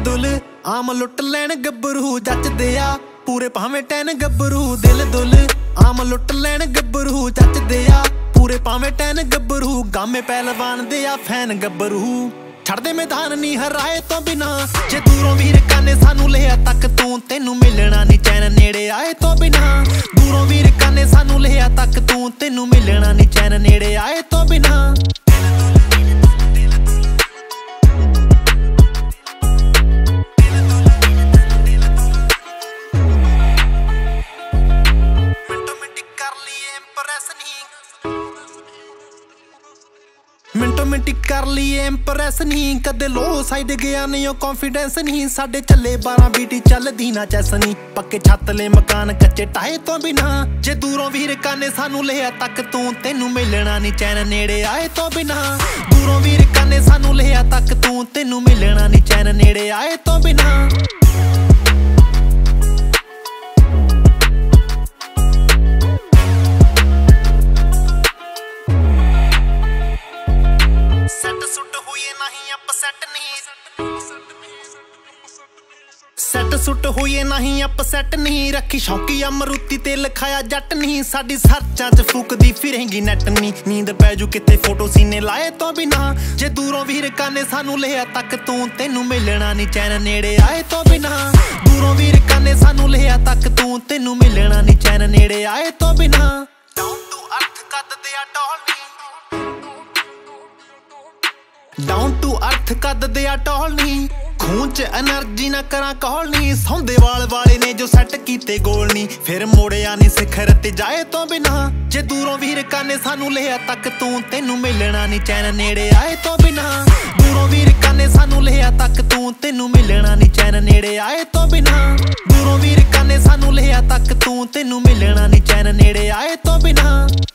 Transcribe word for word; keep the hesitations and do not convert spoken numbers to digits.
दुल आम लुट लैन गब्बरू जचदे आ पूरे भावें टैन गब्बरू दिल दुल आम लुट लैन गब्बरू जचदे आ पूरे भावें टैन गब्बरू गामे पहलवान दे आ फैन गब्बरू छड़दे मैदान नी हराए तो बिना जे दूरों वीर काने सानू लिया तक तू तेनू मिलना नी चैन नेड़े आए तो बिना दूरों वीर काने सानू लिया तक तू तेनू मिलना नी चैन नेड़े आए तो बिना मिंटो मिंटी कर लिए इंप्रेस नहीं कदे लो साइड गया नहीं कॉन्फिडेंस नहीं साडे चले बारह बीटी चलदी ना चैस नहीं पक्के छतले मकान कच्चे टाए तो बिना जे दूरों वीर काने सानू लिया तक तू तेनू मिलना नी चैन नेड़े आए तो बिना दूरों वीर काने सानू लिया तक तू तेनू मिलना नी चैन नेड़े आए तो बिना सैट सुट होइए नहीं अपसैट नहीं रखी शौकी अमरूती ते लिखाया जट नहीं साडी सर्चां च फूकदी फिरेंगी नैट नहीं नींद पैजू किते फोटो सीने लाए तो बिना जे दूरों वीर काने सानू लिया तक तू तेनू मिलना नी चैन नेड़े आए तो बिना दूरों वीर काने सानू लिया तक तू तेनू मिलना नी चैन नेड़े आए तो बिना डाउन टू अर्थ कद दे आ टॉल डाउन टू अर्थ कद दे आ टॉल नहीं खून च एनर्जी ना करा कॉल नहीं सौंदे वाल वाले ने जो सैट कीते गोल नहीं फिर मोड़िया नहीं सिखर ते जाए तो बिना जे दूरों वीर काने सानू लिया तक तू तेनू मिलना नी चैन नेड़े आए तो बिना दूरों वीर काने सानू लिया तक तू तेनू मिलना नी चैन नेड़े आए तो बिना दूरों वीर काने सानू लिया तक तू तेनू मिलना नी चैन नेड़े आए तो बिना।